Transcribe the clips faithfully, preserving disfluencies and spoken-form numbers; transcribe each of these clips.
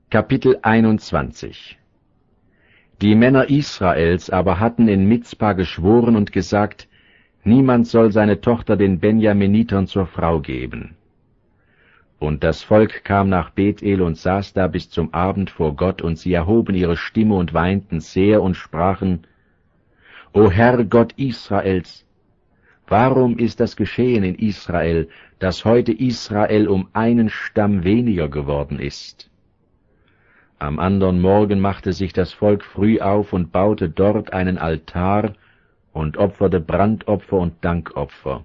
Kapitel einundzwanzig. Die Männer Israels aber hatten in Mizpa geschworen und gesagt, niemand soll seine Tochter den Benjaminitern zur Frau geben. Und das Volk kam nach Bethel und saß da bis zum Abend vor Gott, und sie erhoben ihre Stimme und weinten sehr und sprachen, O Herr Gott Israels, warum ist das geschehen in Israel, dass heute Israel um einen Stamm weniger geworden ist? Am andern Morgen machte sich das Volk früh auf und baute dort einen Altar und opferte Brandopfer und Dankopfer.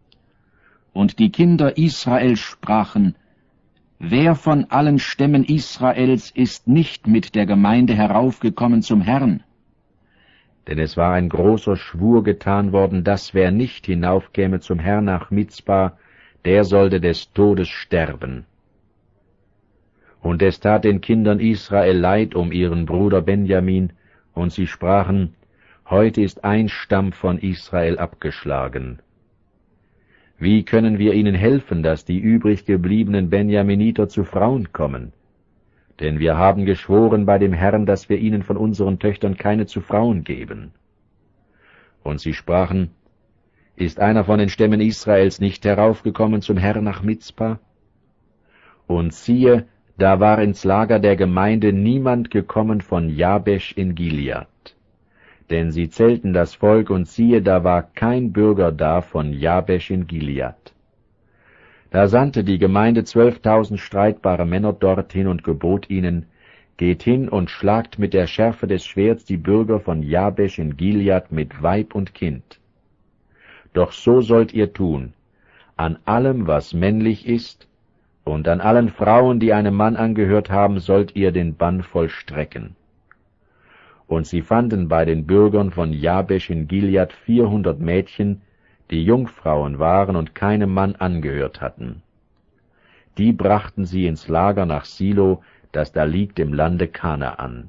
Und die Kinder Israel sprachen, wer von allen Stämmen Israels ist nicht mit der Gemeinde heraufgekommen zum Herrn? Denn es war ein großer Schwur getan worden, dass wer nicht hinaufkäme zum Herrn nach Mizpa, der sollte des Todes sterben. Und es tat den Kindern Israel leid um ihren Bruder Benjamin, und sie sprachen, heute ist ein Stamm von Israel abgeschlagen. Wie können wir ihnen helfen, dass die übrig gebliebenen Benjaminiter zu Frauen kommen? Denn wir haben geschworen bei dem Herrn, dass wir ihnen von unseren Töchtern keine zu Frauen geben. Und sie sprachen, ist einer von den Stämmen Israels nicht heraufgekommen zum Herrn nach Mizpa? Und siehe, da war ins Lager der Gemeinde niemand gekommen von Jabesch in Gilead. Denn sie zählten das Volk, und siehe, da war kein Bürger da von Jabesch in Gilead. Da sandte die Gemeinde zwölftausend streitbare Männer dorthin und gebot ihnen, geht hin und schlagt mit der Schärfe des Schwerts die Bürger von Jabesch in Gilead mit Weib und Kind. Doch so sollt ihr tun, an allem, was männlich ist, und an allen Frauen, die einem Mann angehört haben, sollt ihr den Bann vollstrecken. Und sie fanden bei den Bürgern von Jabesch in Gilead vierhundert Mädchen, die Jungfrauen waren und keinem Mann angehört hatten. Die brachten sie ins Lager nach Silo, das da liegt im Lande Kanaan.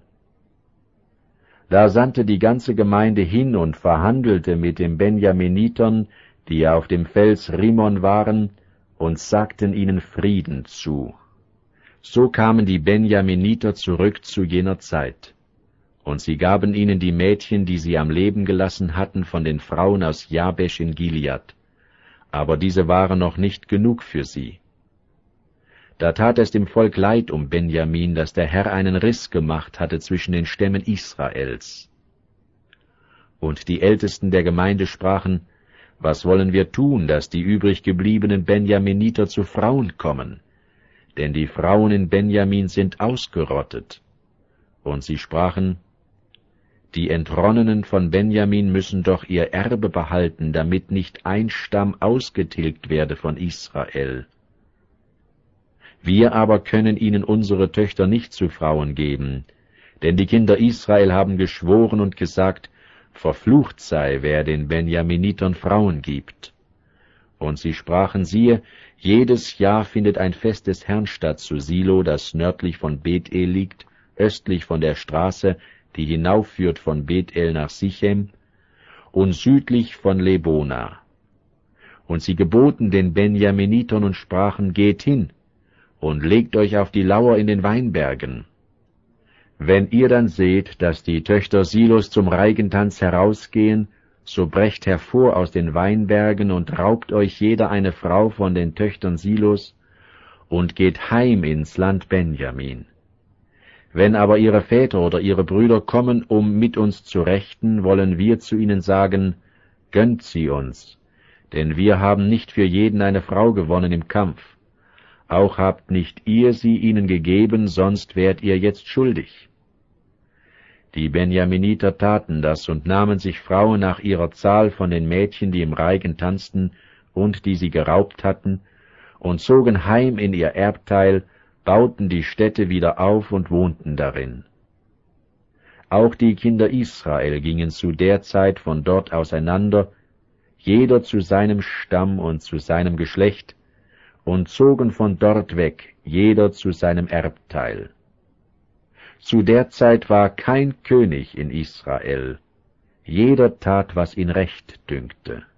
Da sandte die ganze Gemeinde hin und verhandelte mit den Benjaminitern, die auf dem Fels Rimon waren, und sagten ihnen Frieden zu. So kamen die Benjaminiter zurück zu jener Zeit. Und sie gaben ihnen die Mädchen, die sie am Leben gelassen hatten, von den Frauen aus Jabesch in Gilead. Aber diese waren noch nicht genug für sie. Da tat es dem Volk leid um Benjamin, dass der Herr einen Riss gemacht hatte zwischen den Stämmen Israels. Und die Ältesten der Gemeinde sprachen, was wollen wir tun, dass die übrig gebliebenen Benjaminiter zu Frauen kommen? Denn die Frauen in Benjamin sind ausgerottet. Und sie sprachen, die Entronnenen von Benjamin müssen doch ihr Erbe behalten, damit nicht ein Stamm ausgetilgt werde von Israel. Wir aber können ihnen unsere Töchter nicht zu Frauen geben, denn die Kinder Israel haben geschworen und gesagt, verflucht sei, wer den Benjaminitern Frauen gibt. Und sie sprachen, siehe, jedes Jahr findet ein Fest des Herrn statt zu Silo, das nördlich von Bethel liegt, östlich von der Straße, die hinaufführt von Bethel nach Sichem, und südlich von Lebona. Und sie geboten den Benjaminitern und sprachen, geht hin und legt euch auf die Lauer in den Weinbergen. Wenn ihr dann seht, dass die Töchter Silos zum Reigentanz herausgehen, so brecht hervor aus den Weinbergen und raubt euch jeder eine Frau von den Töchtern Silos und geht heim ins Land Benjamin. Wenn aber ihre Väter oder ihre Brüder kommen, um mit uns zu rechten, wollen wir zu ihnen sagen, gönnt sie uns, denn wir haben nicht für jeden eine Frau gewonnen im Kampf. Auch habt nicht ihr sie ihnen gegeben, sonst wärt ihr jetzt schuldig. Die Benjaminiter taten das und nahmen sich Frauen nach ihrer Zahl von den Mädchen, die im Reigen tanzten und die sie geraubt hatten, und zogen heim in ihr Erbteil, bauten die Städte wieder auf und wohnten darin. Auch die Kinder Israel gingen zu der Zeit von dort auseinander, jeder zu seinem Stamm und zu seinem Geschlecht, und zogen von dort weg, jeder zu seinem Erbteil. Zu der Zeit war kein König in Israel, jeder tat, was ihn recht dünkte.